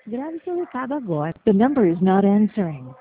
Grabe sa recado agora. The number is not answering.